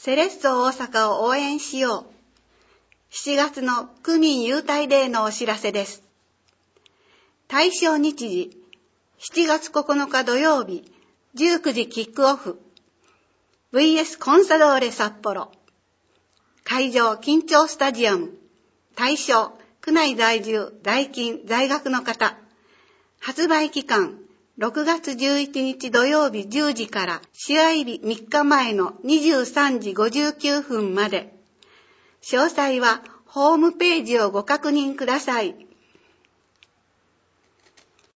セレッソ大阪を応援しよう。7月の区民優待デーのお知らせです。対象日時、7月9日土曜日、19時キックオフ。VS コンサドーレ札幌。会場、緊張スタジアム。対象、区内在住、在勤、在学の方。発売期間、6月11日土曜日10時から試合日3日前の23時59分まで。詳細はホームページをご確認ください。